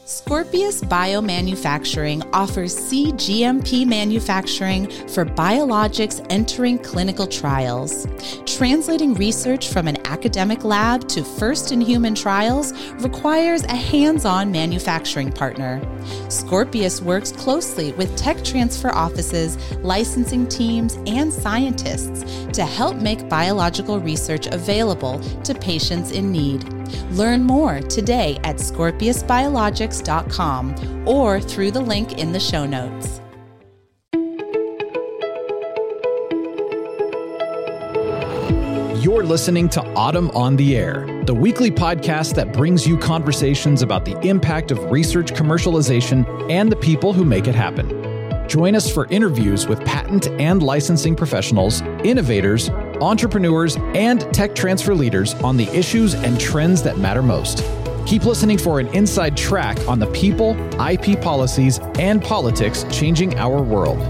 Scorpius Biomanufacturing offers cGMP manufacturing for biologics entering clinical trials. Translating research from an academic lab to first-in-human trials requires a hands-on manufacturing partner. Scorpius works closely with tech transfer offices, licensing teams, and scientists to help make biological research available to patients in need. Learn more today at scorpiusbiologics.com or through the link in the show notes. You're listening to Autumn on the Air, the weekly podcast that brings you conversations about the impact of research commercialization and the people who make it happen. Join us for interviews with patent and licensing professionals, innovators, entrepreneurs, and tech transfer leaders on the issues and trends that matter most. Keep listening for an inside track on the people, IP policies, and politics changing our world.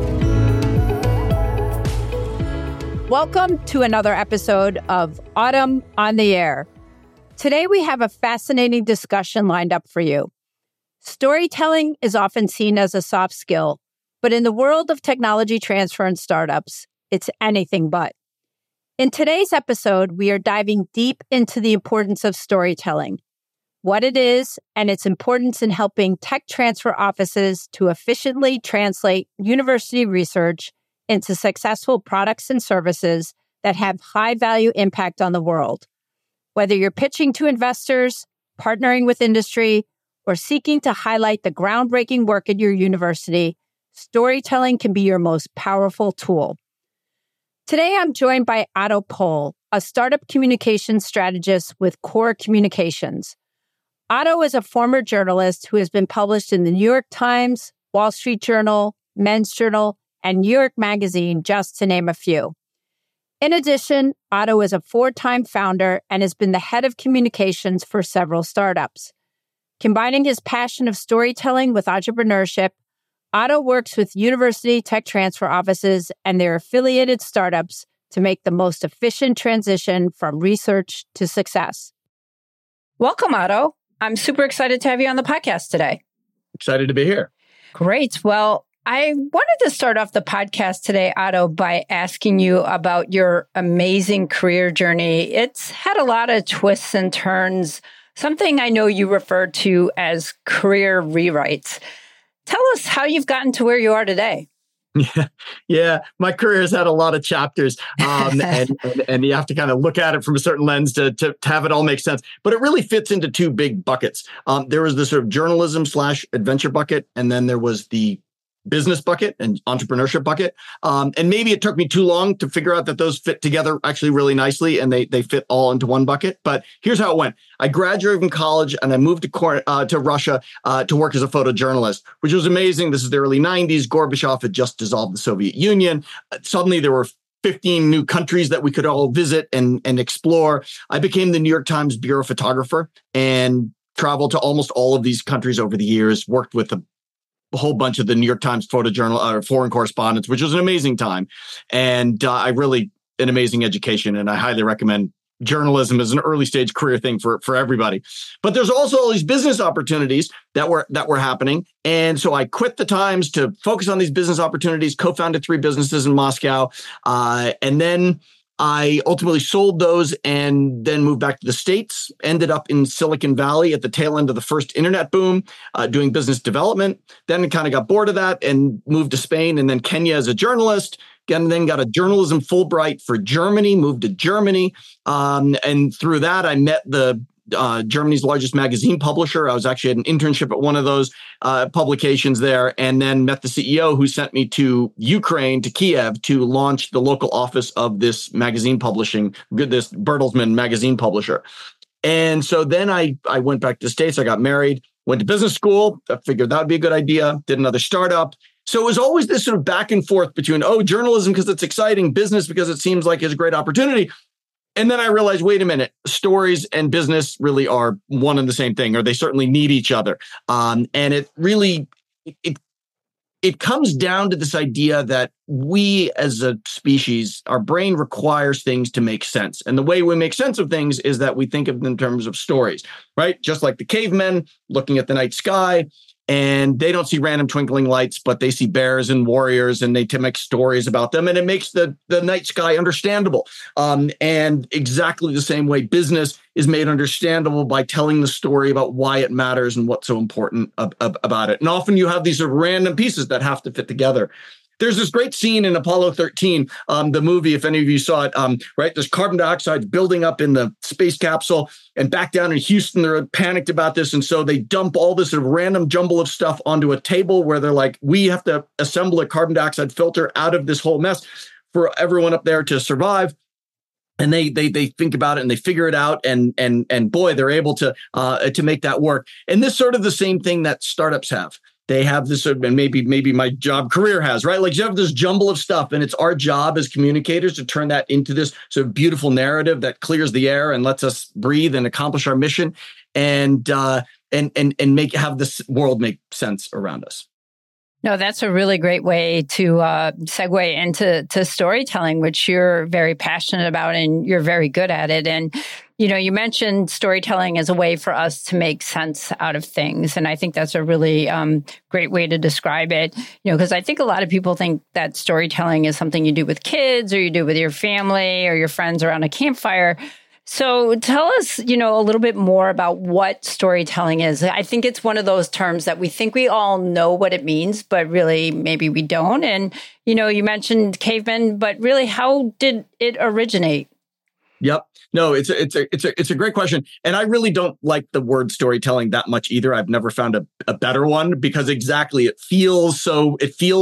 Welcome to another episode of Autumn on the Air. Today we have a fascinating discussion lined up for you. Storytelling is often seen as a soft skill, but in the world of technology transfer and startups, it's anything but. In today's episode, we are diving deep into the importance of storytelling, what it is, and its importance in helping tech transfer offices to efficiently translate university research into successful products and services that have high-value impact on the world. Whether you're pitching to investors, partnering with industry, or seeking to highlight the groundbreaking work at your university, storytelling can be your most powerful tool. Today, I'm joined by Otto Pohl, a startup communications strategist with Core Communications. Otto is a former journalist who has been published in the New York Times, Wall Street Journal, Men's Journal, and New York Magazine, just to name a few. In addition, Otto is a 4-time founder and has been the head of communications for several startups. Combining his passion of storytelling with entrepreneurship, Otto works with university tech transfer offices and their affiliated startups to make the most efficient transition from research to success. Welcome, Otto. I'm super excited to have you on the podcast today. Excited to be here. Great. Well, I wanted to start off the podcast today, Otto, by asking you about your amazing career journey. It's had a lot of twists and turns, something I know you refer to as career rewrites. Tell us how you've gotten to where you are today. Yeah. My career has had a lot of chapters, and you have to kind of look at it from a certain lens to have it all make sense. But it really fits into two big buckets. There was the sort of journalism/adventure bucket, and then there was the business bucket and entrepreneurship bucket. And maybe it took me too long to figure out that those fit together actually really nicely and they fit all into one bucket. But here's how it went. I graduated from college and I moved to Russia to work as a photojournalist, which was amazing. This is the early 90s. Gorbachev had just dissolved the Soviet Union. Suddenly there were 15 new countries that we could all visit and explore. I became the New York Times bureau photographer and traveled to almost all of these countries over the years, worked with a whole bunch of the New York Times photojournal or foreign correspondents, which was an amazing time. And an amazing education. And I highly recommend journalism as an early stage career thing for everybody. But there's also all these business opportunities that were happening. And so I quit the Times to focus on these business opportunities, co-founded 3 businesses in Moscow. And then I ultimately sold those and then moved back to the States, ended up in Silicon Valley at the tail end of the first internet boom, doing business development. Then kind of got bored of that and moved to Spain and then Kenya as a journalist. Again, then got a journalism Fulbright for Germany, moved to Germany. And through that, I met Germany's largest magazine publisher. I was actually at an internship at one of those publications there, and then met the CEO who sent me to Ukraine, to Kiev, to launch the local office of this magazine publishing, this Bertelsmann magazine publisher. And so then I went back to the States. I got married, went to business school. I figured that would be a good idea. Did another startup. So it was always this sort of back and forth between, journalism because it's exciting, business because it seems like it's a great opportunity. And then I realized, wait a minute, stories and business really are one and the same thing, or they certainly need each other. And it really, it comes down to this idea that we as a species, our brain requires things to make sense. And the way we make sense of things is that we think of them in terms of stories, right? Just like the cavemen looking at the night sky, and they don't see random twinkling lights, but they see bears and warriors, and they make stories about them, and it makes the night sky understandable. And exactly the same way business is made understandable by telling the story about why it matters and what's so important about it. And often you have these sort of random pieces that have to fit together. There's this great scene in Apollo 13, the movie, if any of you saw it, right? There's carbon dioxide building up in the space capsule, and back down in Houston, they're panicked about this. And so they dump all this sort of random jumble of stuff onto a table where they're like, we have to assemble a carbon dioxide filter out of this whole mess for everyone up there to survive. And they think about it and they figure it out, and boy, they're able to make that work. And this is sort of the same thing that startups have. They have this, and maybe my career has, right? Like you have this jumble of stuff, and it's our job as communicators to turn that into this sort of beautiful narrative that clears the air and lets us breathe and accomplish our mission, and have this world make sense around us. No, that's a really great way to segue into storytelling, which you're very passionate about and you're very good at it. And, you mentioned storytelling as a way for us to make sense out of things. And I think that's a really great way to describe it, because I think a lot of people think that storytelling is something you do with kids or you do with your family or your friends around a campfire. So tell us, a little bit more about what storytelling is. I think it's one of those terms that we think we all know what it means, but really maybe we don't. And, you mentioned cavemen, but really, how did it originate? Yep. No, it's a great question. And I really don't like the word storytelling that much either. I've never found a better one, because exactly it feels so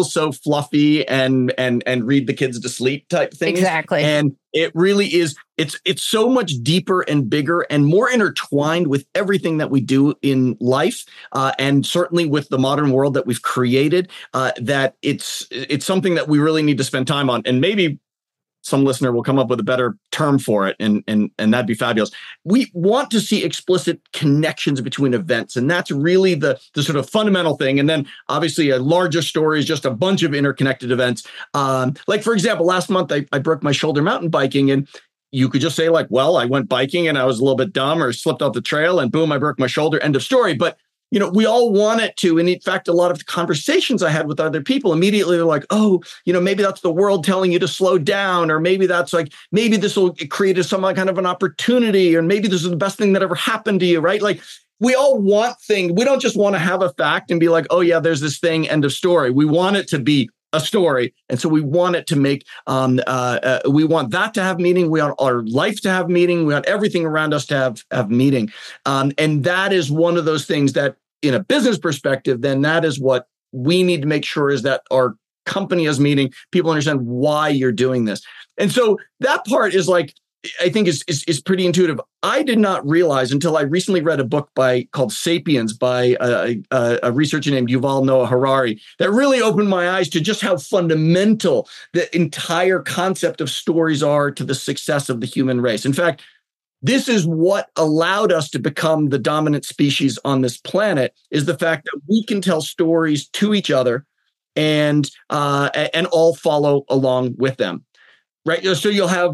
fluffy and read the kids to sleep type thing. Exactly. And it really is. It's so much deeper and bigger and more intertwined with everything that we do in life, and certainly with the modern world that we've created. That it's something that we really need to spend time on, and maybe some listener will come up with a better term for it, and that'd be fabulous. We want to see explicit connections between events, and that's really the sort of fundamental thing. And then obviously a larger story is just a bunch of interconnected events. Like, for example, last month I broke my shoulder mountain biking, and you could just say like, well, I went biking and I was a little bit dumb or slipped off the trail and boom, I broke my shoulder, end of story. But we all want it to. And in fact, a lot of the conversations I had with other people, immediately they're like, oh, maybe that's the world telling you to slow down, or maybe that's like, maybe this will create some kind of an opportunity, or maybe this is the best thing that ever happened to you, right? Like, we all want things. We don't just want to have a fact and be like, oh yeah, there's this thing, end of story. We want it to be a story. And so we want it to make, we want that to have meaning. We want our life to have meaning. We want everything around us to have meaning. And that is one of those things that, in a business perspective, then that is what we need to make sure is that our company has meaning. People understand why you're doing this. And so that part is like, I think is pretty intuitive. I did not realize until I recently read a book called Sapiens by a researcher named Yuval Noah Harari that really opened my eyes to just how fundamental the entire concept of stories are to the success of the human race. In fact, this is what allowed us to become the dominant species on this planet, is the fact that we can tell stories to each other and all follow along with them, right? So you'll have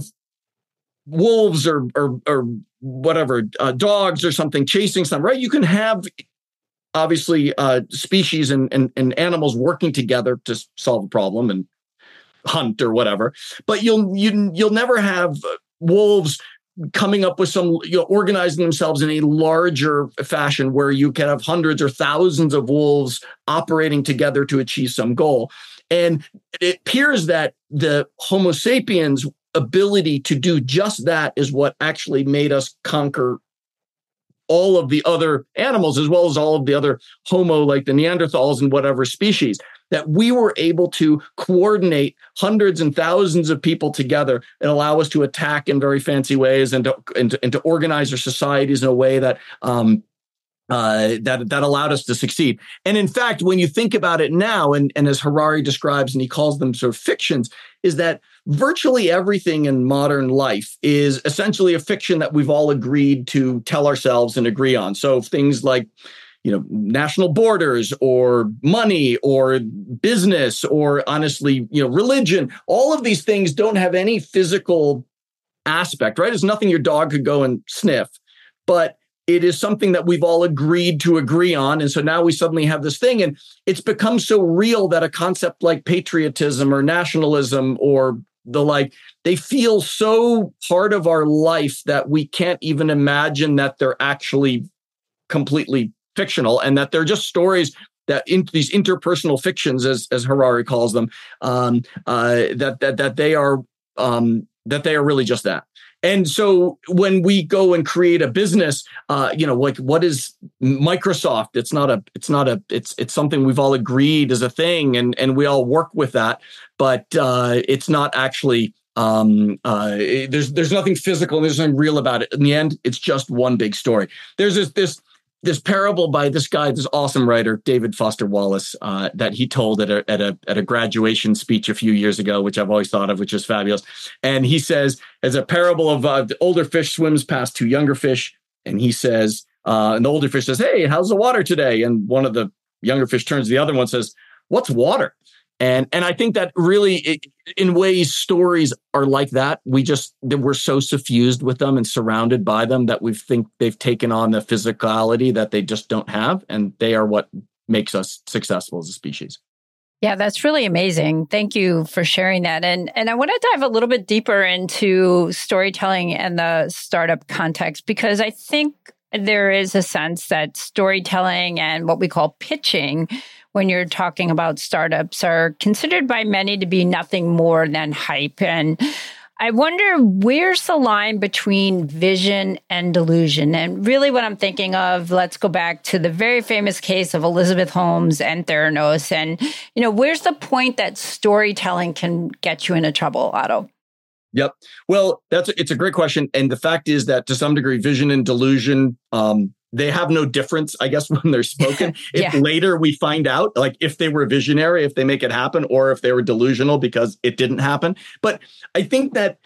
wolves or whatever, dogs or something chasing something, right? You can have obviously species and animals working together to solve a problem and hunt or whatever, but you'll never have wolves coming up with some, organizing themselves in a larger fashion where you can have hundreds or thousands of wolves operating together to achieve some goal. And it appears that the Homo sapiens ability to do just that is what actually made us conquer all of the other animals, as well as all of the other Homo, like the Neanderthals and whatever species, that we were able to coordinate hundreds and thousands of people together and allow us to attack in very fancy ways and to organize our societies in a way that that allowed us to succeed. And in fact, when you think about it now, and as Harari describes, and he calls them sort of fictions, is that virtually everything in modern life is essentially a fiction that we've all agreed to tell ourselves and agree on. So things like, national borders or money or business or honestly, religion. All of these things don't have any physical aspect, right? It's nothing your dog could go and sniff, but it is something that we've all agreed to agree on. And so now we suddenly have this thing, and it's become so real that a concept like patriotism or nationalism or the like, they feel so part of our life that we can't even imagine that they're actually completely fictional, and that they're just stories that these interpersonal fictions, as Harari calls them, that they are really just that. And so when we go and create a business, like what is Microsoft? It's something we've all agreed is a thing, and we all work with that, but it's not actually. There's nothing physical. There's nothing real about it. In the end, it's just one big story. There's this parable by this guy, this awesome writer, David Foster Wallace, that he told at a graduation speech a few years ago, which I've always thought of, which is fabulous. And he says, as a parable of the older fish swims past two younger fish, and he says, and the older fish says, "Hey, how's the water today?" And one of the younger fish turns to the other one and says, "What's water?" And I think that really, in ways, stories are like that. We're so suffused with them and surrounded by them that we think they've taken on the physicality that they just don't have. And they are what makes us successful as a species. Yeah, that's really amazing. Thank you for sharing that. And I want to dive a little bit deeper into storytelling and the startup context, because I think there is a sense that storytelling and what we call pitching, when you're talking about startups, are considered by many to be nothing more than hype. And I wonder, where's the line between vision and delusion? And really what I'm thinking of, let's go back to the very famous case of Elizabeth Holmes and Theranos. And, where's the point that storytelling can get you into trouble, Otto? Yep. Well, it's a great question. And the fact is that to some degree, vision and delusion, they have no difference, I guess, when they're spoken. If later we find out, like if they were visionary, if they make it happen, or if they were delusional because it didn't happen. But I think that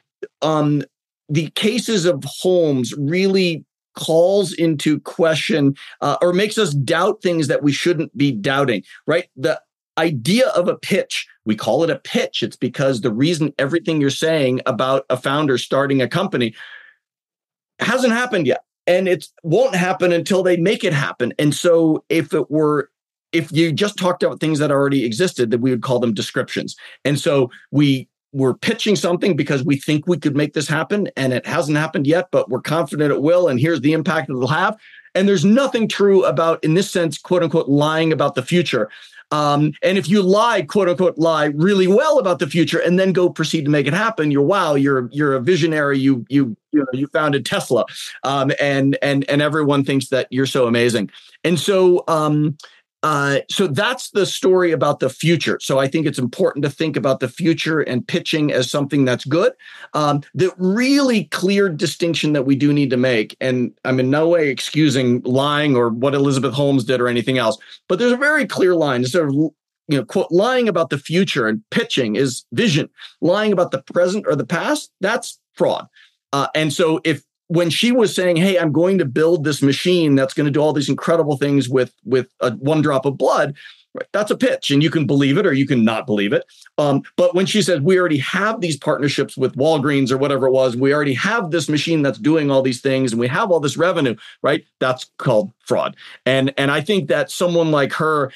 the cases of Holmes really calls into question or makes us doubt things that we shouldn't be doubting, right? The idea of a pitch, we call it a pitch. It's because the reason everything you're saying about a founder starting a company hasn't happened yet. And it won't happen until they make it happen. And so if you just talked about things that already existed, that we would call them descriptions. And so we're pitching something because we think we could make this happen, and it hasn't happened yet, but we're confident it will. And here's the impact it'll have. And there's nothing true about, in this sense, quote unquote, lying about the future. And if you lie, quote unquote, lie really well about the future and then go proceed to make it happen, you're a visionary. You founded Tesla, and everyone thinks that you're so amazing. And so that's the story about the future. So I think it's important to think about the future and pitching as something that's good. The really clear distinction that we do need to make, and I'm in no way excusing lying or what Elizabeth Holmes did or anything else, but there's a very clear line. Sort of, quote, lying about the future and pitching is vision. Lying about the present or the past, that's fraud. And so when she was saying, "Hey, I'm going to build this machine that's going to do all these incredible things with one drop of blood," right, that's a pitch, and you can believe it or you can not believe it. But when she said, "We already have these partnerships with Walgreens or whatever it was, we already have this machine that's doing all these things, and we have all this revenue," right? That's called fraud. And I think that someone like her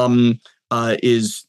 is.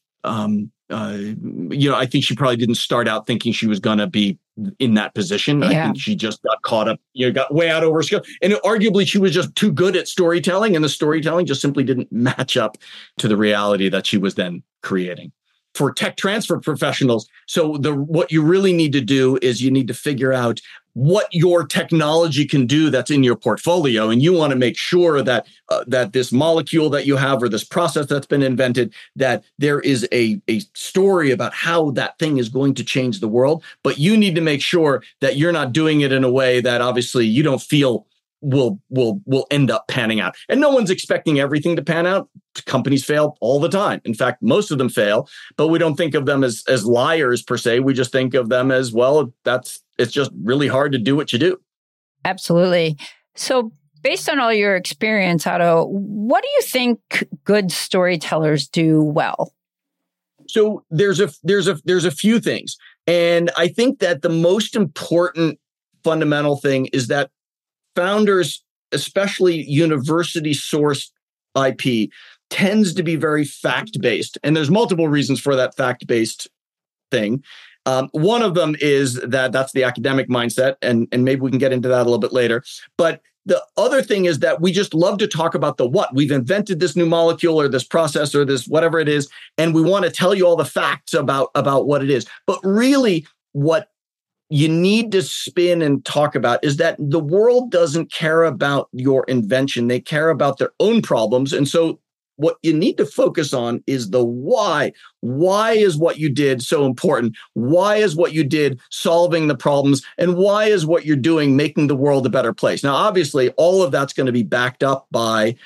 I think she probably didn't start out thinking she was going to be in that position. Yeah. I think she just got caught up, got way out over her skill. And arguably she was just too good at storytelling, and the storytelling just simply didn't match up to the reality that she was then creating. For tech transfer professionals, so what you really need to do is you need to figure out what your technology can do that's in your portfolio. And you want to make sure that that this molecule that you have or this process that's been invented, that there is a story about how that thing is going to change the world. But you need to make sure that you're not doing it in a way that obviously you don't feel will end up panning out. And no one's expecting everything to pan out. Companies fail all the time. In fact, most of them fail, but we don't think of them as liars per se. We just think of them as, well, it's just really hard to do what you do. Absolutely. So Based on all your experience, Otto, what do you think good storytellers do well? So there's a few things. And I think that the most important fundamental thing is that founders, especially university sourced IP, tends to be very fact-based. And there's multiple reasons for that fact-based thing. One of them is that's the academic mindset, and maybe we can get into that a little bit later. But the other thing is that we just love to talk about the what. We've invented this new molecule or this process or this whatever it is, and we want to tell you all the facts about what it is. But really, what you need to spin and talk about is that the world doesn't care about your invention. They care about their own problems. And so what you need to focus on is the why. Why is what you did so important? Why is what you did solving the problems? And why is what you're doing making the world a better place? Now, obviously, all of that's going to be backed up by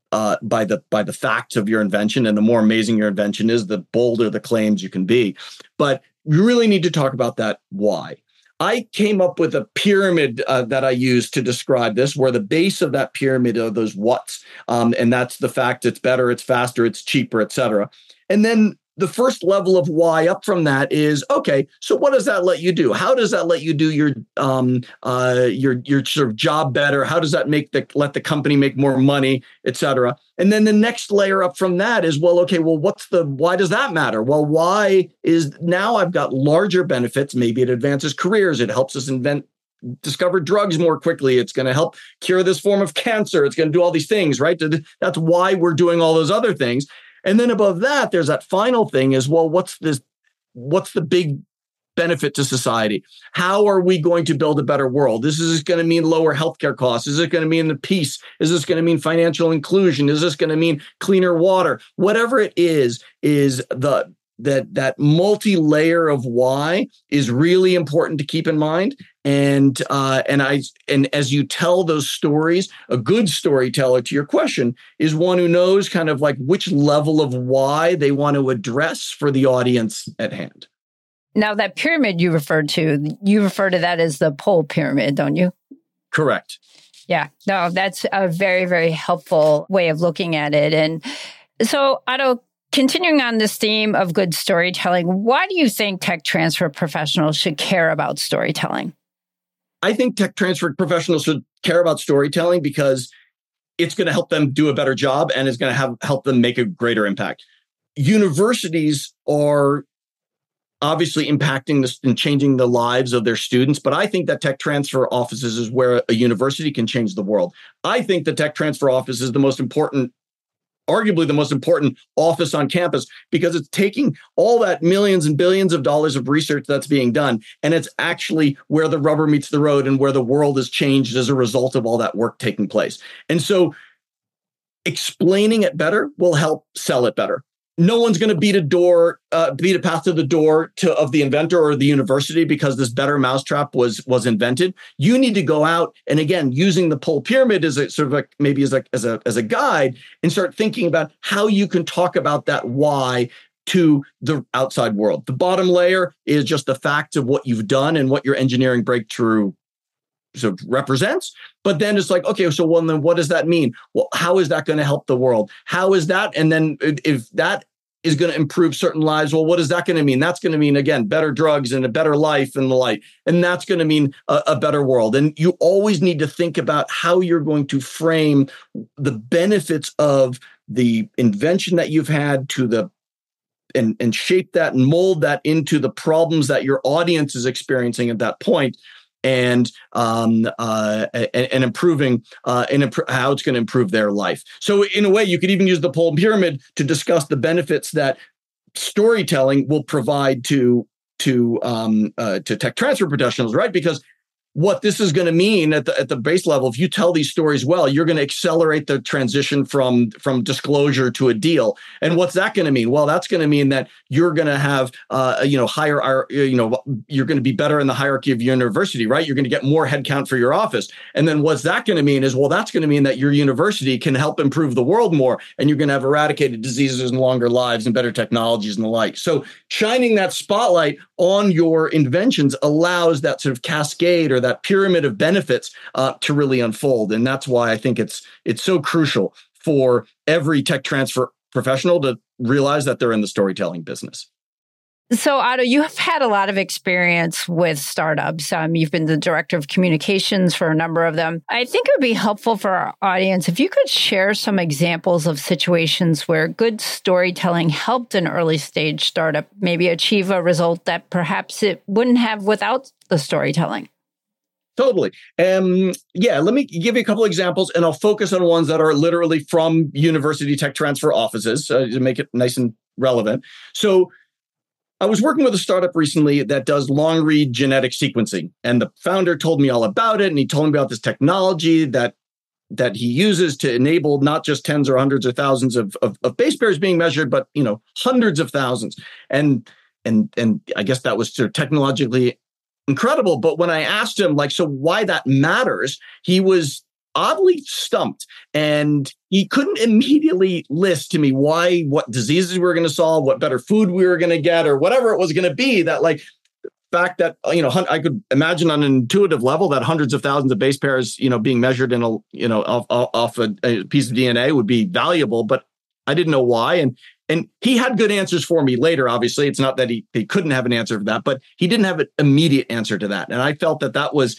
the facts of your invention. And the more amazing your invention is, the bolder the claims you can be. But you really need to talk about that why. I came up with a pyramid that I use to describe this, where the base of that pyramid are those whats. And that's the fact it's better, it's faster, it's cheaper, et cetera. And then the first level of why up from that is, okay, so what does that let you do? How does that let you do your sort of job better? How does that let the company make more money, et cetera? And then the next layer up from that is, well, okay, well, why does that matter? Well, why is now I've got larger benefits. Maybe it advances careers. It helps us discover drugs more quickly. It's going to help cure this form of cancer. It's going to do all these things, right? That's why we're doing all those other things. And then above that, there's that final thing is, well, what's the big benefit to society? How are we going to build a better world? Is this going to mean lower healthcare costs? Is it going to mean the peace? Is this going to mean financial inclusion? Is this going to mean cleaner water? Whatever it is that multi-layer of why is really important to keep in mind. And as you tell those stories, a good storyteller, to your question, is one who knows kind of like which level of why they want to address for the audience at hand. Now, that pyramid you refer to that as the pole pyramid, don't you? Correct. Yeah. No, that's a very, very helpful way of looking at it. And so, Otto, continuing on this theme of good storytelling, why do you think tech transfer professionals should care about storytelling? I think tech transfer professionals should care about storytelling because it's going to help them do a better job and is going to help them make a greater impact. Universities are obviously impacting this and changing the lives of their students, but I think that tech transfer offices is where a university can change the world. I think the tech transfer office is arguably the most important office on campus because it's taking all that millions and billions of dollars of research that's being done, and it's actually where the rubber meets the road and where the world has changed as a result of all that work taking place. And so explaining it better will help sell it better. No one's going to beat a path to the door of the inventor or the university because this better mousetrap was invented. You need to go out and, again, using the pole pyramid as a sort of like maybe as a guide, and start thinking about how you can talk about that why to the outside world. The bottom layer is just the facts of what you've done and what your engineering breakthrough sort of represents. But then it's like, okay, so then what does that mean? Well, how is that going to help the world? How is that? And then if that is going to improve certain lives, well, what is that going to mean? That's going to mean, again, better drugs and a better life and the like. And that's going to mean a better world. And you always need to think about how you're going to frame the benefits of the invention that you've had and shape that and mold that into the problems that your audience is experiencing at that point. And improving how it's going to improve their life. So in a way, you could even use the pole pyramid to discuss the benefits that storytelling will provide to tech transfer professionals, right? Because what this is going to mean at the base level, if you tell these stories well, you're going to accelerate the transition from disclosure to a deal. And what's that going to mean? Well, that's going to mean that you're going to have higher, you're going to be better in the hierarchy of your university, right? You're going to get more headcount for your office. And then what's that going to mean is, well, that's going to mean that your university can help improve the world more, and you're going to have eradicated diseases and longer lives and better technologies and the like. So shining that spotlight on your inventions allows that sort of cascade or that pyramid of benefits to really unfold. And that's why I think it's so crucial for every tech transfer professional to realize that they're in the storytelling business. So, Otto, you have had a lot of experience with startups. You've been the director of communications for a number of them. I think it would be helpful for our audience if you could share some examples of situations where good storytelling helped an early stage startup maybe achieve a result that perhaps it wouldn't have without the storytelling. Totally. Let me give you a couple examples, and I'll focus on ones that are literally from university tech transfer offices to make it nice and relevant. So I was working with a startup recently that does long read genetic sequencing, and the founder told me all about it. And he told me about this technology that he uses to enable not just tens or hundreds or thousands of base pairs being measured, but hundreds of thousands. And I guess that was sort of technologically incredible. But when I asked him, so why that matters, he was oddly stumped, and he couldn't immediately list to me what diseases we were going to solve, what better food we were going to get, or whatever it was going to be. That fact that I could imagine on an intuitive level that hundreds of thousands of base pairs being measured in off a piece of DNA would be valuable, but I didn't know why. And he had good answers for me later. Obviously, it's not that he couldn't have an answer for that, but he didn't have an immediate answer to that. And I felt that was,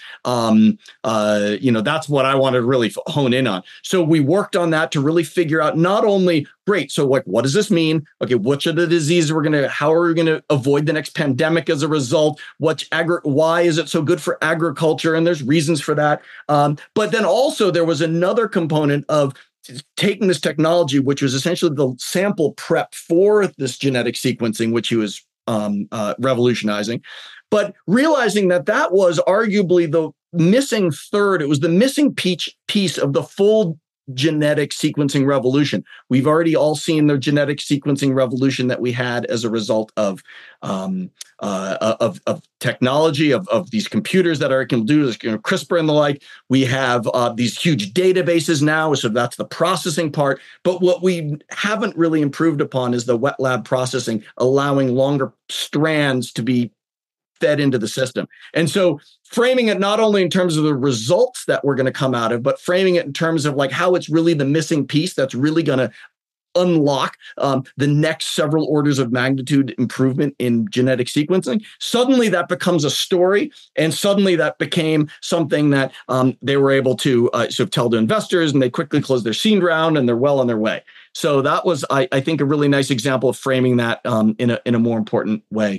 that's what I wanted to really hone in on. So we worked on that to really figure out not only, great, so what does this mean? Okay, which are the diseases how are we going to avoid the next pandemic as a result? Why is it so good for agriculture? And there's reasons for that. But then also there was another component of taking this technology, which was essentially the sample prep for this genetic sequencing, which he was revolutionizing, but realizing that was arguably the missing third. It was the missing piece of the full genetic sequencing revolution. We've already all seen the genetic sequencing revolution that we had as a result of technology, of these computers that can do this, CRISPR and the like. We have these huge databases now, so that's the processing part. But what we haven't really improved upon is the wet lab processing, allowing longer strands to be fed into the system. And so framing it not only in terms of the results that we're going to come out of, but framing it in terms of how it's really the missing piece that's really going to unlock the next several orders of magnitude improvement in genetic sequencing. Suddenly that becomes a story, and suddenly that became something that they were able to sort of tell to investors, and they quickly closed their seed round, and they're well on their way. So that was, I think, a really nice example of framing that in a more important way.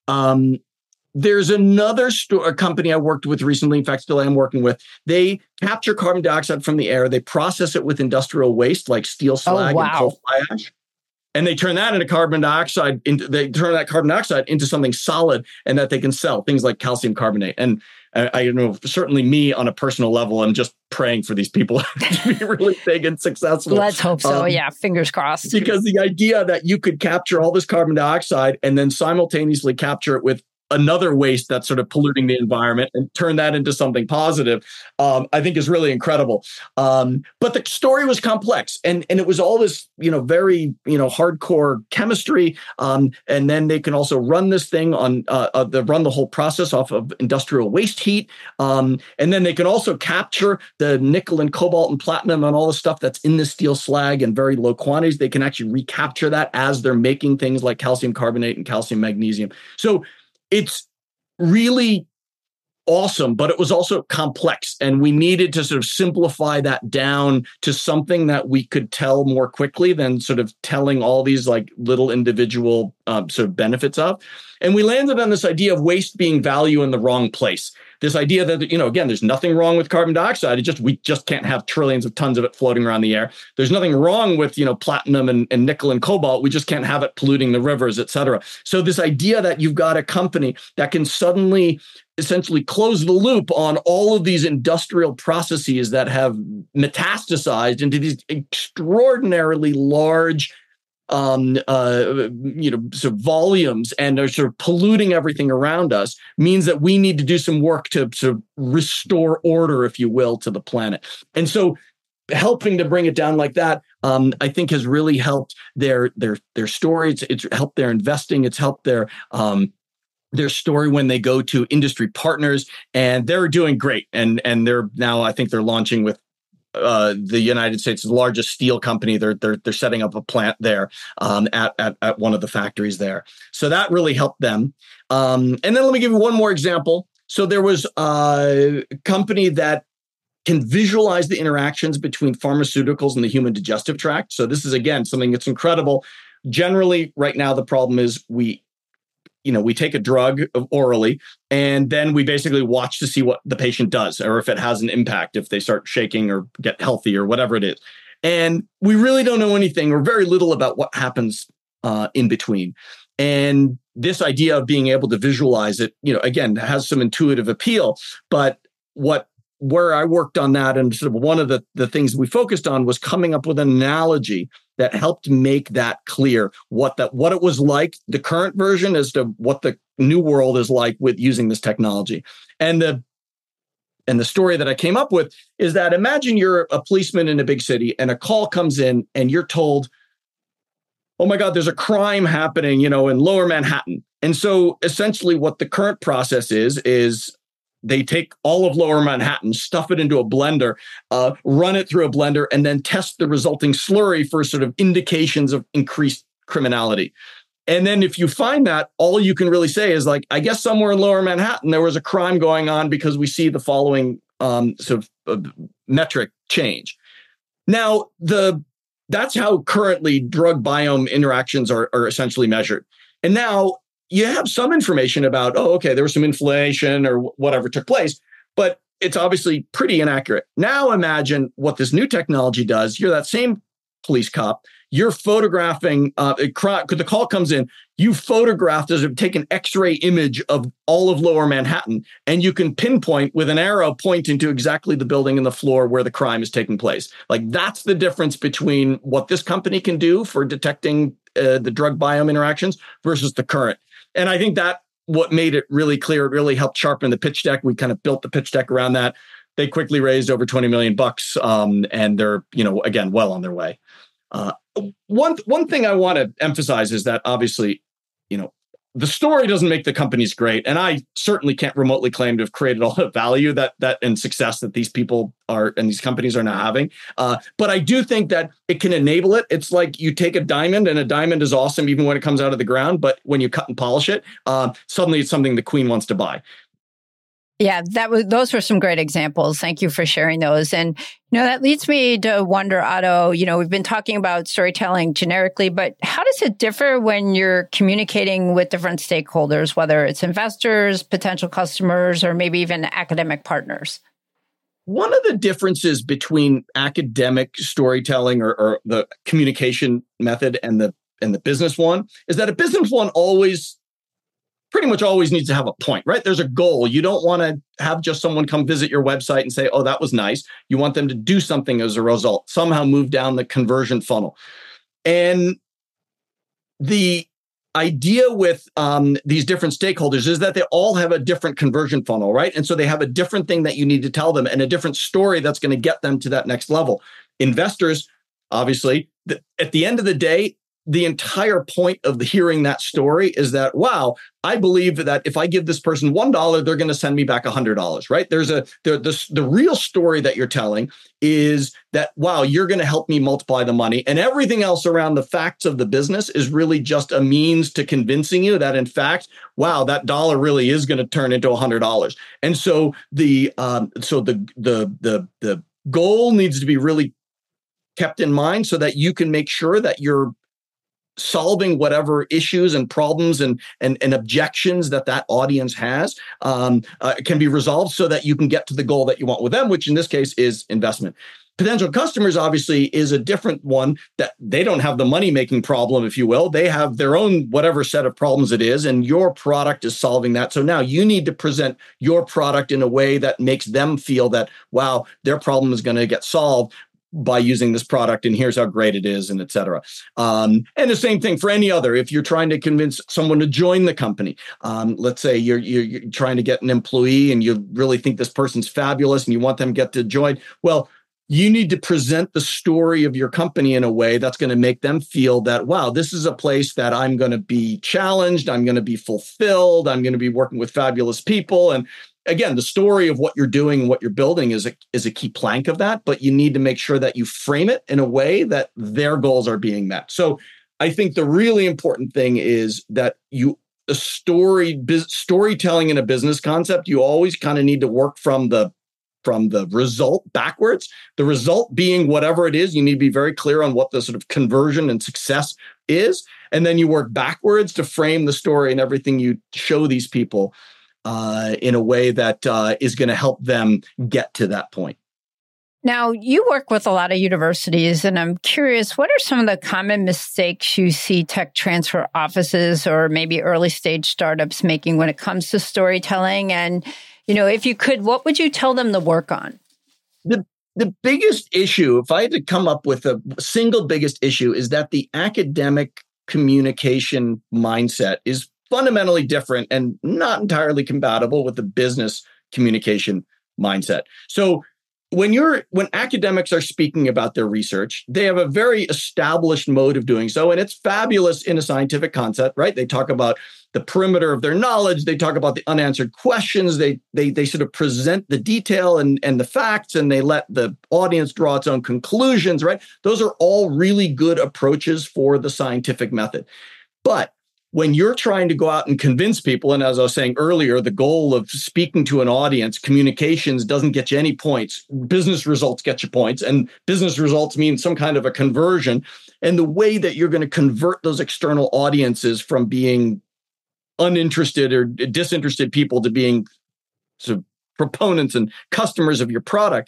There's another company I worked with recently, in fact, still am working with. They capture carbon dioxide from the air. They process it with industrial waste like steel slag and coal fly ash. And they turn that into carbon dioxide. They turn that carbon dioxide into something solid and that they can sell, things like calcium carbonate. And I know, certainly me on a personal level, I'm just praying for these people to be really big and successful. Let's hope so. Fingers crossed. Because the idea that you could capture all this carbon dioxide and then simultaneously capture it with another waste that's sort of polluting the environment and turn that into something positive, I think is really incredible. But the story was complex, and it was all this, very, hardcore chemistry. And then they can also run this thing on, run the whole process off of industrial waste heat. And then they can also capture the nickel and cobalt and platinum and all the stuff that's in the steel slag in very low quantities. They can actually recapture that as they're making things like calcium carbonate and calcium magnesium. So it's really awesome, but it was also complex, and we needed to sort of simplify that down to something that we could tell more quickly than sort of telling all these little individual sort of benefits of. And we landed on this idea of waste being value in the wrong place. This idea that, again, there's nothing wrong with carbon dioxide. We just can't have trillions of tons of it floating around the air. There's nothing wrong with, platinum and nickel and cobalt. We just can't have it polluting the rivers, et cetera. So this idea that you've got a company that can suddenly essentially close the loop on all of these industrial processes that have metastasized into these extraordinarily large sort of volumes and are sort of polluting everything around us means that we need to do some work to sort of restore order, if you will, to the planet. And so helping to bring it down like that, I think has really helped their story. It's helped their investing. It's helped their their story when they go to industry partners, and they're doing great. And they're now, I think they're launching with the United States' largest steel company. They're setting up a plant there at one of the factories there. So that really helped them. And then let me give you one more example. So there was a company that can visualize the interactions between pharmaceuticals and the human digestive tract. So this is, again, something that's incredible. Generally, right now, the problem is we take a drug orally, and then we basically watch to see what the patient does, or if it has an impact, if they start shaking or get healthy or whatever it is. And we really don't know anything or very little about what happens in between. And this idea of being able to visualize it, again, has some intuitive appeal. But where I worked on that, and sort of one of the things we focused on, was coming up with an analogy that helped make that clear, what it was like, the current version, as to what the new world is like with using this technology. And the story that I came up with is that, imagine you're a policeman in a big city and a call comes in and you're told, oh my God, there's a crime happening, in Lower Manhattan. And so essentially what the current process is they take all of Lower Manhattan, stuff it into a blender, run it through a blender, and then test the resulting slurry for sort of indications of increased criminality. And then if you find that, all you can really say is, like, I guess somewhere in Lower Manhattan, there was a crime going on because we see the following sort of metric change. Now, that's how currently drug biome interactions are essentially measured. And now you have some information about, there was some inflammation or whatever took place, but it's obviously pretty inaccurate. Now imagine what this new technology does. You're that same police cop. You're photographing, the call comes in, you photographed, take an X-ray image of all of Lower Manhattan, and you can pinpoint with an arrow pointing to exactly the building and the floor where the crime is taking place. Like, that's the difference between what this company can do for detecting the drug biome interactions versus the current. And I think that what made it really clear, it really helped sharpen the pitch deck. We kind of built the pitch deck around that. They quickly raised over $20 million, and they're, again, well on their way. One thing I want to emphasize is that, obviously, the story doesn't make the companies great, and I certainly can't remotely claim to have created all the value that and success that these people are and these companies are now having. But I do think that it can enable it. It's like you take a diamond, and a diamond is awesome even when it comes out of the ground, but when you cut and polish it, suddenly it's something the queen wants to buy. Yeah, those were some great examples. Thank you for sharing those. And, that leads me to wonder, Otto, we've been talking about storytelling generically, but how does it differ when you're communicating with different stakeholders, whether it's investors, potential customers, or maybe even academic partners? One of the differences between academic storytelling or the communication method and the business one is that a business one pretty much always needs to have a point, right? There's a goal. You don't want to have just someone come visit your website and say, oh, that was nice. You want them to do something as a result, somehow move down the conversion funnel. And the idea with these different stakeholders is that they all have a different conversion funnel, right? And so they have a different thing that you need to tell them and a different story that's going to get them to that next level. Investors, obviously, at the end of the day, the entire point of hearing that story is that, wow, I believe that if I give this person $1, they're going to send me back $100, right? The real story that you're telling is that, wow, you're going to help me multiply the money. And everything else around the facts of the business is really just a means to convincing you that, in fact, wow, that dollar really is going to turn into $100. And so the goal needs to be really kept in mind so that you can make sure that you're solving whatever issues and problems and objections that audience has can be resolved so that you can get to the goal that you want with them, which in this case is investment. Potential customers obviously is a different one, that they don't have the money-making problem, if you will. They have their own whatever set of problems it is, and your product is solving that. So now you need to present your product in a way that makes them feel that, wow, their problem is going to get solved by using this product, and here's how great it is, and et cetera. And the same thing for any other. If you're trying to convince someone to join the company, let's say you're trying to get an employee and you really think this person's fabulous and you want them to get to join, well, you need to present the story of your company in a way that's going to make them feel that, wow, this is a place that I'm going to be challenged, I'm going to be fulfilled, I'm going to be working with fabulous people. And again, the story of what you're doing and what you're building is a key plank of that, but you need to make sure that you frame it in a way that their goals are being met. So I think the really important thing is that storytelling in a business concept, you always kind of need to work from the result backwards. The result being whatever it is, you need to be very clear on what the sort of conversion and success is. And then you work backwards to frame the story and everything you show these people in a way that is going to help them get to that point. Now, you work with a lot of universities, and I'm curious, what are some of the common mistakes you see tech transfer offices or maybe early stage startups making when it comes to storytelling? And, if you could, what would you tell them to work on? The biggest issue, if I had to come up with a single biggest issue, is that the academic communication mindset is fundamentally different and not entirely compatible with the business communication mindset. So when academics are speaking about their research, they have a very established mode of doing so, and it's fabulous in a scientific concept, right? They talk about the perimeter of their knowledge. They talk about the unanswered questions. They sort of present the detail and the facts, and they let the audience draw its own conclusions, right? Those are all really good approaches for the scientific method. But when you're trying to go out and convince people, and as I was saying earlier, the goal of speaking to an audience, communications doesn't get you any points. Business results get you points, and business results mean some kind of a conversion. And the way that you're going to convert those external audiences from being uninterested or disinterested people to being sort of proponents and customers of your product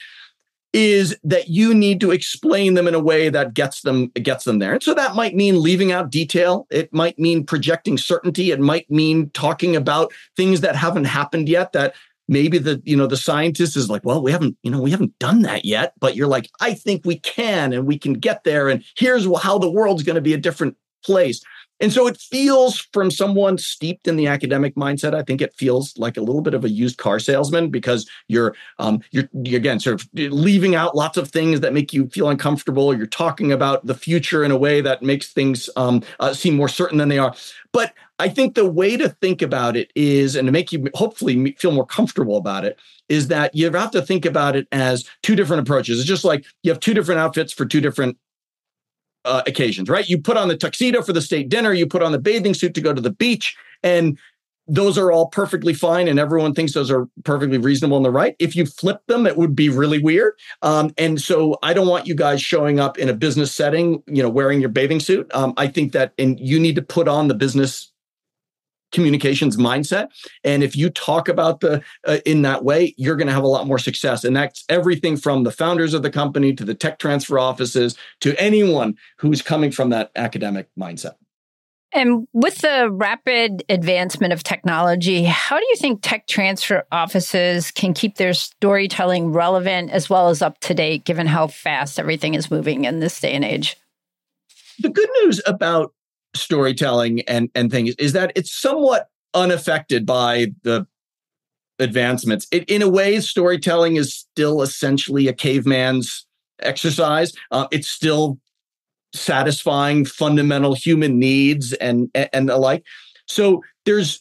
is that you need to explain them in a way that gets them there. And so that might mean leaving out detail. It might mean projecting certainty. It might mean talking about things that haven't happened yet, that maybe the scientist is like, well, we haven't done that yet, but you're like, I think we can, and we can get there. And here's how the world's going to be a different place. And so it feels, from someone steeped in the academic mindset, I think it feels like a little bit of a used car salesman, because you're again sort of leaving out lots of things that make you feel uncomfortable. You're talking about the future in a way that makes things seem more certain than they are. But I think the way to think about it is, and to make you hopefully feel more comfortable about it, is that you have to think about it as two different approaches. It's just like you have two different outfits for two different occasions, right? You put on the tuxedo for the state dinner, you put on the bathing suit to go to the beach, and those are all perfectly fine, and everyone thinks those are perfectly reasonable and the right. If you flip them, it would be really weird. And so I don't want you guys showing up in a business setting, wearing your bathing suit. I think that, and you need to put on the business communications mindset. And if you talk about in that way, you're going to have a lot more success. And that's everything from the founders of the company to the tech transfer offices to anyone who's coming from that academic mindset. And with the rapid advancement of technology, how do you think tech transfer offices can keep their storytelling relevant as well as up to date, given how fast everything is moving in this day and age? The good news about storytelling and things is that it's somewhat unaffected by the advancements. In a way, storytelling is still essentially a caveman's exercise. It's still satisfying fundamental human needs and the like. So there's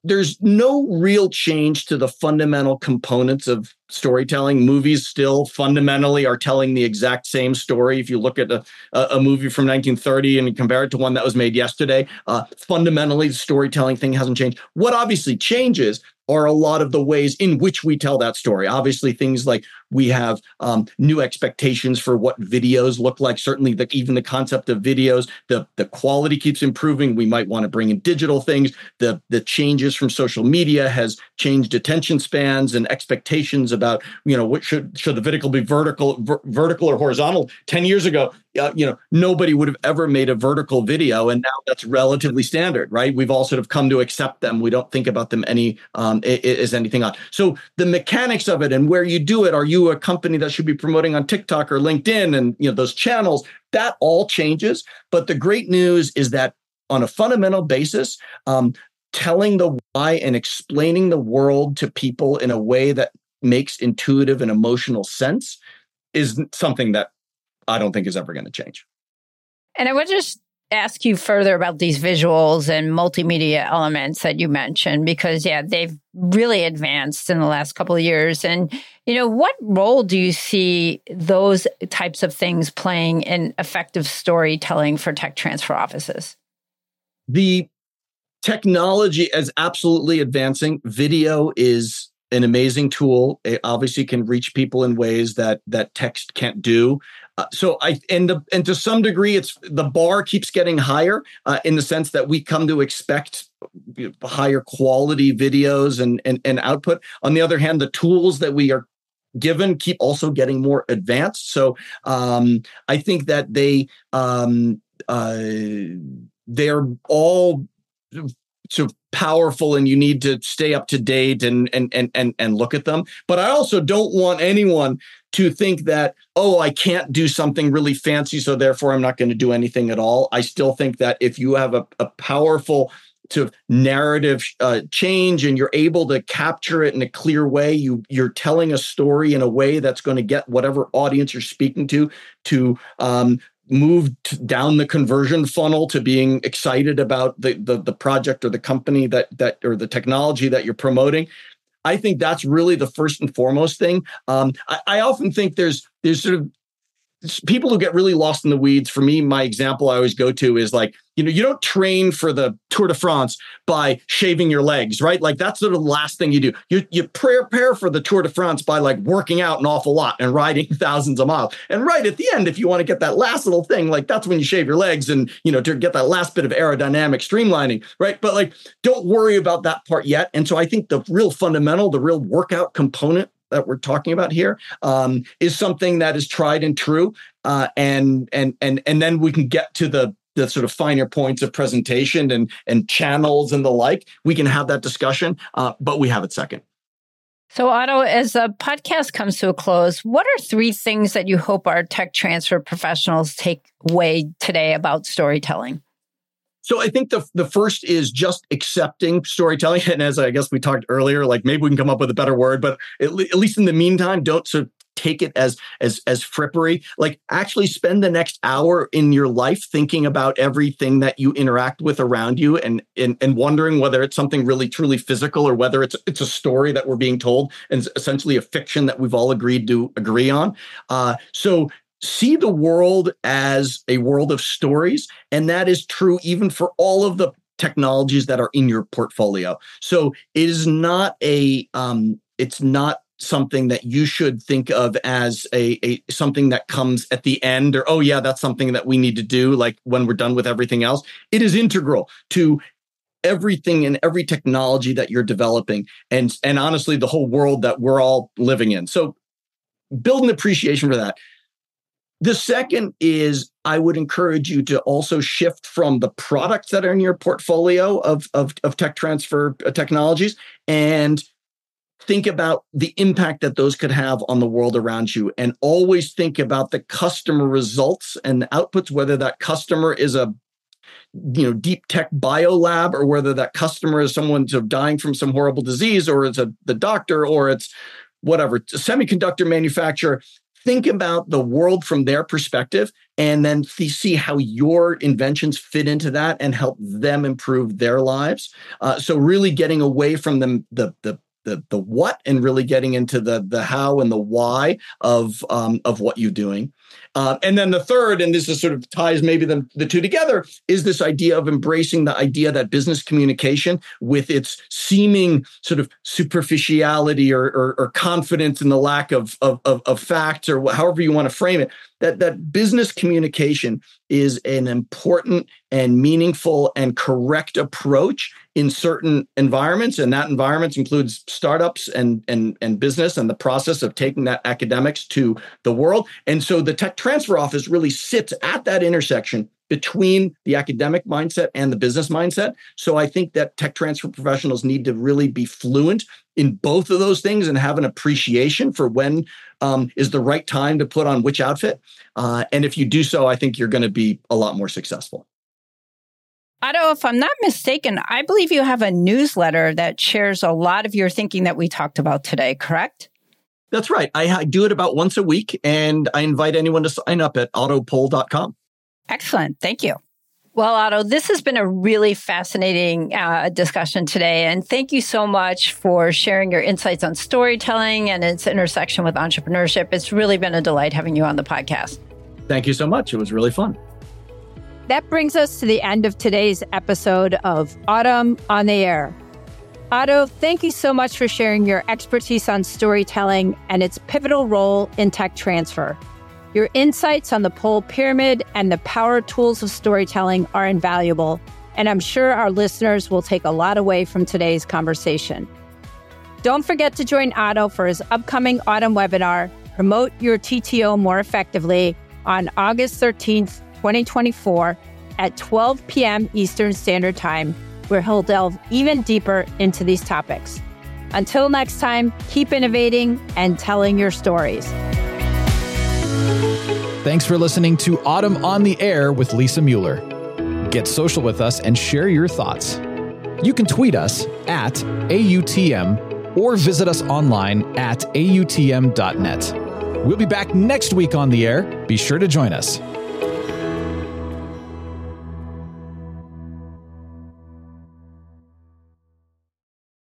no real change to the fundamental components of storytelling. Movies still fundamentally are telling the exact same story. If you look at a movie from 1930 and you compare it to one that was made yesterday, fundamentally the storytelling thing hasn't changed. What obviously changes are a lot of the ways in which we tell that story. Obviously, things like we have new expectations for what videos look like. Certainly, even the concept of videos, the quality keeps improving. We might want to bring in digital things. The changes from social media has changed attention spans and expectations about, what should the video be vertical or horizontal. 10 years ago, nobody would have ever made a vertical video, and now that's relatively standard, right? We've all sort of come to accept them. We don't think about them as anything odd. So the mechanics of it and where you do it, are you a company that should be promoting on TikTok or LinkedIn and those channels, that all changes. But the great news is that on a fundamental basis, telling the why and explaining the world to people in a way that makes intuitive and emotional sense is something that I don't think is ever going to change. And I would just ask you further about these visuals and multimedia elements that you mentioned, because, they've really advanced in the last couple of years. And, what role do you see those types of things playing in effective storytelling for tech transfer offices? The technology is absolutely advancing. Video is an amazing tool. It obviously can reach people in ways that text can't do. And to some degree, it's the bar keeps getting higher in the sense that we come to expect higher quality videos and output. On the other hand, the tools that we are given keep also getting more advanced. So I think that they're all sort of powerful, and you need to stay up to date and look at them. But I also don't want anyone to think that, I can't do something really fancy, so therefore I'm not going to do anything at all. I still think that if you have a powerful sort of narrative change and you're able to capture it in a clear way, you're telling a story in a way that's going to get whatever audience you're speaking to move down the conversion funnel to being excited about the project or the company that or the technology that you're promoting. I think that's really the first and foremost thing. I often think there's sort of people who get really lost in the weeds. For me, my example I always go to is like, you don't train for the Tour de France by shaving your legs, right? Like that's sort of the last thing you do. You prepare for the Tour de France by like working out an awful lot and riding thousands of miles. And right at the end, if you want to get that last little thing, like that's when you shave your legs and, to get that last bit of aerodynamic streamlining, right? But like, don't worry about that part yet. And so I think the real fundamental, the real workout component that we're talking about here is something that is tried and true, and then we can get to the sort of finer points of presentation and channels and the like. We can have that discussion, but we have it second. So, Otto, as the podcast comes to a close, what are 3 things that you hope our tech transfer professionals take away today about storytelling? So I think the first is just accepting storytelling. And as I guess we talked earlier, like maybe we can come up with a better word, but at least in the meantime, don't sort of take it as frippery. Like actually spend the next hour in your life thinking about everything that you interact with around you and wondering whether it's something really truly physical or whether it's a story that we're being told and essentially a fiction that we've all agreed to agree on. So see the world as a world of stories. And that is true even for all of the technologies that are in your portfolio. So it is not it's not something that you should think of as a something that comes at the end or, that's something that we need to do, like when we're done with everything else. It is integral to everything and every technology that you're developing and honestly, the whole world that we're all living in. So build an appreciation for that. The second is I would encourage you to also shift from the products that are in your portfolio of tech transfer technologies and think about the impact that those could have on the world around you, and always think about the customer results and the outputs, whether that customer is a deep tech biolab or whether that customer is someone dying from some horrible disease or it's the doctor or it's whatever, it's a semiconductor manufacturer. Think about the world from their perspective and then see how your inventions fit into that and help them improve their lives. So really getting away from them, the what and really getting into the how and the why of what you're doing. And then the third, and this is sort of ties maybe the two together, is this idea of embracing the idea that business communication with its seeming sort of superficiality or confidence in the lack of facts or however you want to frame it, that business communication is an important and meaningful and correct approach in certain environments. And that environment includes startups and business and the process of taking that academics to the world. And so the tech transfer office really sits at that intersection between the academic mindset and the business mindset. So I think that tech transfer professionals need to really be fluent in both of those things and have an appreciation for when is the right time to put on which outfit. And if you do so, I think you're going to be a lot more successful. Otto, if I'm not mistaken, I believe you have a newsletter that shares a lot of your thinking that we talked about today, correct? That's right. I do it about once a week, and I invite anyone to sign up at ottopoll.com. Excellent. Thank you. Well, Otto, this has been a really fascinating discussion today. And thank you so much for sharing your insights on storytelling and its intersection with entrepreneurship. It's really been a delight having you on the podcast. Thank you so much. It was really fun. That brings us to the end of today's episode of Autumn on the Air. Otto, thank you so much for sharing your expertise on storytelling and its pivotal role in tech transfer. Your insights on the Poll Pyramid and the power tools of storytelling are invaluable, and I'm sure our listeners will take a lot away from today's conversation. Don't forget to join Otto for his upcoming autumn webinar, Promote Your TTO More Effectively, on August 13th, 2024 at 12 p.m. Eastern Standard Time, where he'll delve even deeper into these topics. Until next time, keep innovating and telling your stories. Thanks for listening to Autumn on the Air with Lisa Mueller. Get social with us and share your thoughts. You can tweet us at AUTM or visit us online at AUTM.net. We'll be back next week on the air. Be sure to join us.